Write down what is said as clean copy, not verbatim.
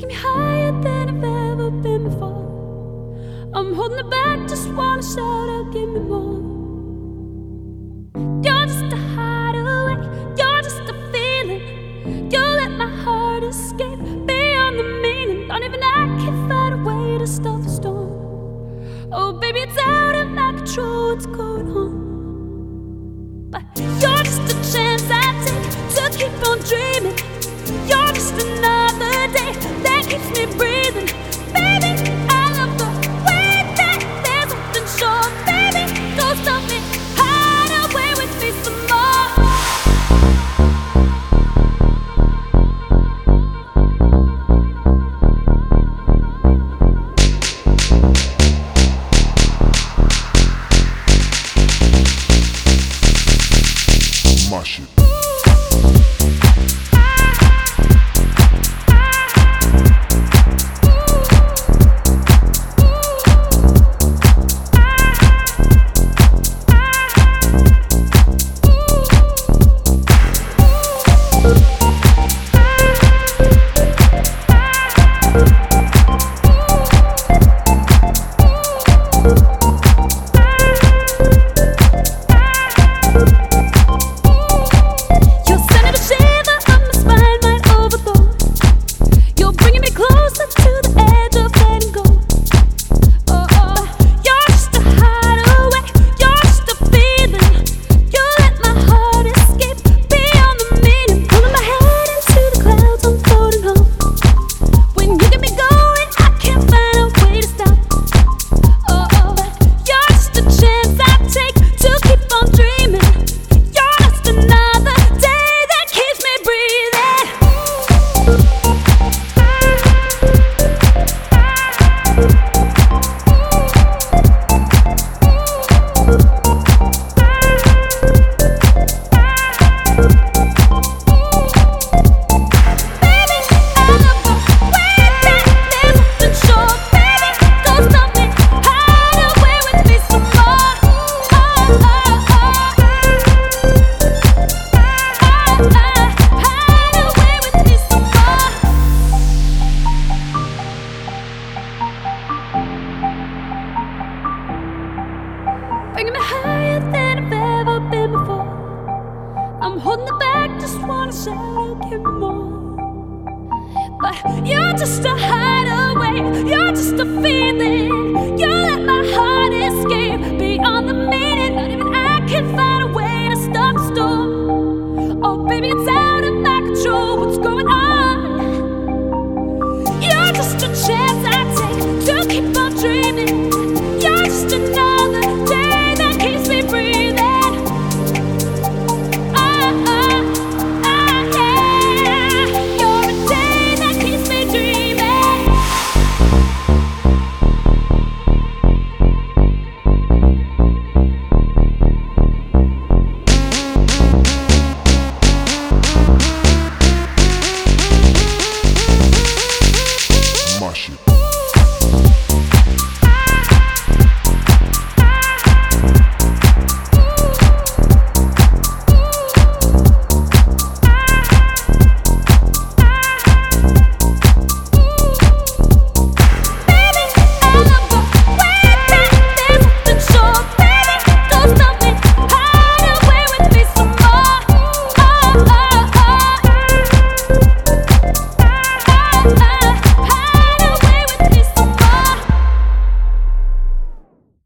taking me higher than I've ever been before. I'm holding it back, just wanna shout out, give me more. You're just a hideaway, you're just a feeling. You let my heart escape beyond the meaning. Don't even I can find a way to stop the storm. Oh baby, it's out of my control, what's going on? But you're just a chance I take to keep on dreaming. You're just another day that keeps me breathing. Baby, I love the way that there's something sure. Baby, don't stop me, hide away with me some more. My shit. Bringing me higher than I've ever been before. I'm holding it back, just wanna shout out, give me more. But you're just a hideaway, you're just a feeling.